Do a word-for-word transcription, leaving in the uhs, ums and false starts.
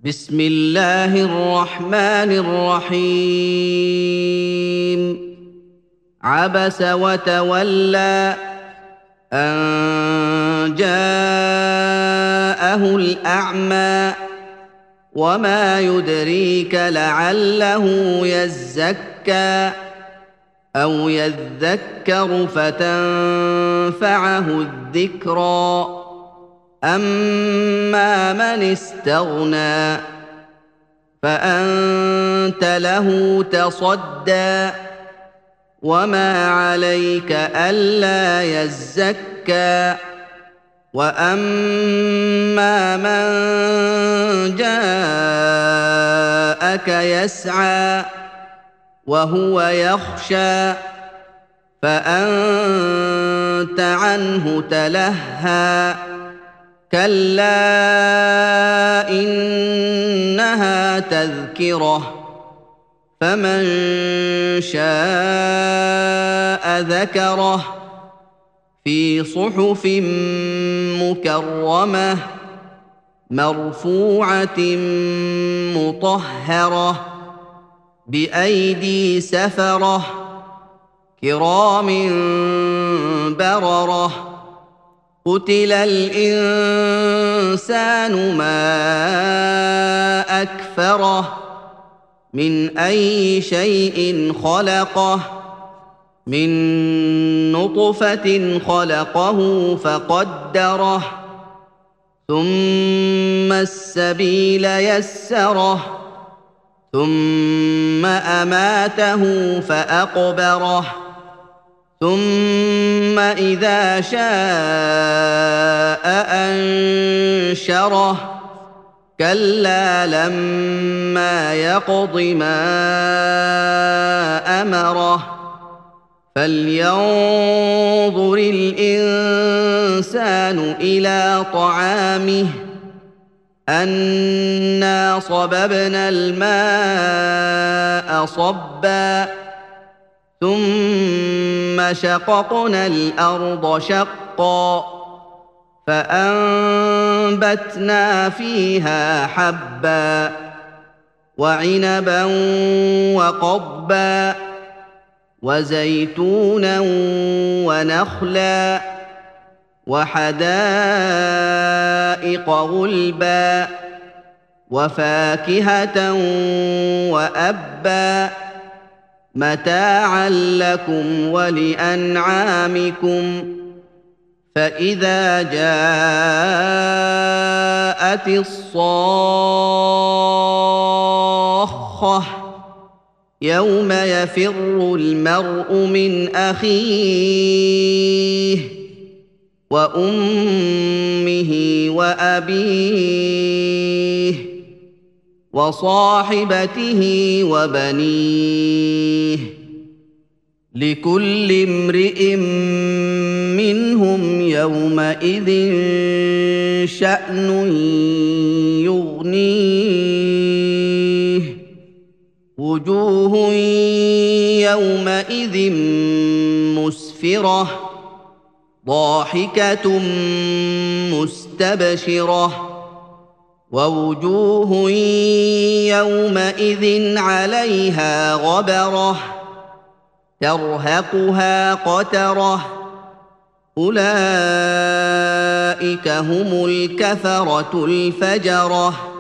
بسم الله الرحمن الرحيم عبس وتولى أن جاءه الأعمى وما يدريك لعله يزكى أو يذكر فتنفعه الذكرى أما من استغنى فأنت له تصدى وما عليك ألا يزكى وأما من جاءك يسعى وهو يخشى فأنت عنه تلهى كلا إنها تذكرة فمن شاء ذكره في صحف مكرمة مرفوعة مطهرة بأيدي سفرة كرام بررة قتل الإنسان ما أكفره من أي شيء خلقه من نطفة خلقه فقدره ثم السبيل يسره ثم أماته فأقبره ثم إذا شاء أنشره كلا لما يقض ما أمره فلينظر الإنسان إلى طعامه أنا صببنا الماء صبا ثم شققنا الأرض شقا فأنبتنا فيها حبا وعنبا وقضبا وزيتونا ونخلا وحدائق غلبا وفاكهة وأبا متاعا لكم ولأنعامكم فإذا جاءت الصاخة يوم يفر المرء من أخيه وأمه وأبيه وصاحبته وبنيه لكل امرئ منهم يومئذ شأن يغنيه وجوه يومئذ مسفرة ضاحكة مستبشرة ووجوه يومئذ عليها غبرة ترهقها قترة أولئك هم الكفرة الفجرة